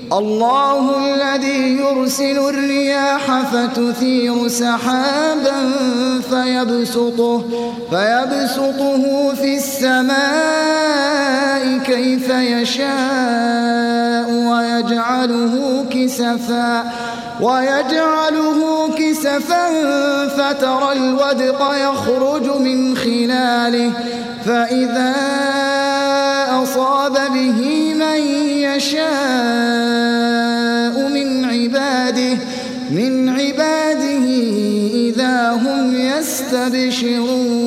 الله الذي يرسل الرياح فتثير سحابا فيبسطه في السماء كيف يشاء ويجعله كسفا فترى الودق يخرج من خلاله فإذا أصاب به من يشاء من عباده إذا هم يستبشرون